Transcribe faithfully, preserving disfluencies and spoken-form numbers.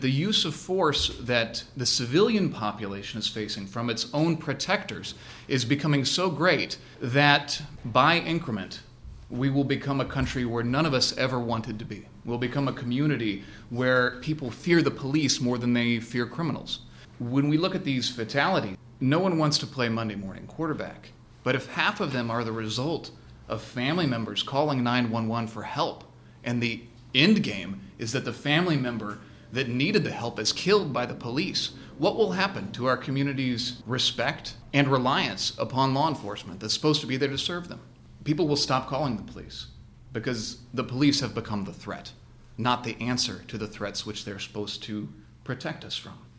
The use of force that the civilian population is facing from its own protectors is becoming so great that by increment, we will become a country where none of us ever wanted to be. We'll become a community where people fear the police more than they fear criminals. When we look at these fatalities, no one wants to play Monday morning quarterback. But if half of them are the result of family members calling nine one one for help, and the end game is that the family member that needed the help is killed by the police, what will happen to our community's respect and reliance upon law enforcement that's supposed to be there to serve them? People will stop calling the police because the police have become the threat, not the answer to the threats which they're supposed to protect us from.